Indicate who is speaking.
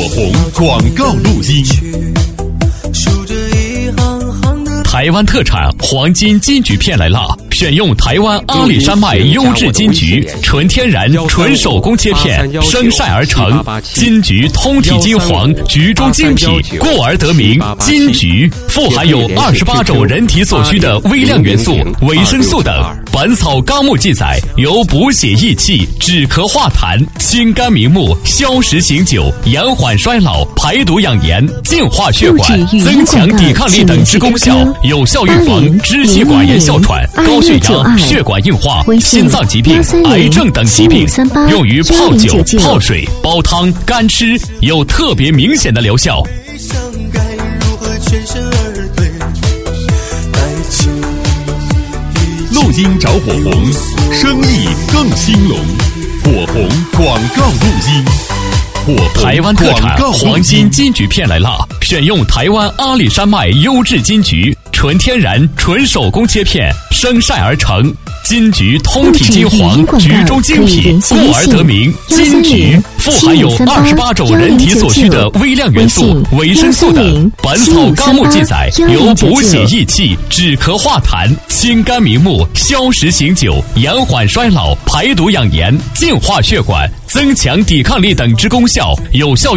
Speaker 1: 红广告录音。台湾特产黄金金桔片来啦！选用台湾阿里山脉优质金桔，纯天然、纯手工切片，生晒而成。金桔通体金黄，橘中精品，故而得名金桔。富含有28种人体所需的微量元素、维生素等。《本草纲目》记载，有补血益气、止咳化痰、清肝明目、消食醒酒、延缓衰老、排毒养颜、净化血管、增强抵抗力等之功效，有效预防支气管炎、哮喘、高血压、血管硬化、心脏疾病、癌症等疾病，用于泡酒、泡水、煲汤、干吃，有特别明显的疗效。录音找火红，生意更兴隆。火红广告录音。台湾特产黄金金桔片来啦！选用台湾阿里山脉优质金桔，纯天然、纯手工切片，生晒而成。金桔通体金黄，橘中精品，故而得名金桔。富含有28种人体所需的微量元素、维生素等。《本草纲目》记载，有补血益气、止咳化痰、清肝明目、消食醒酒、延缓衰老、排毒养颜、净化血管、增强抵抗力等之功效，有效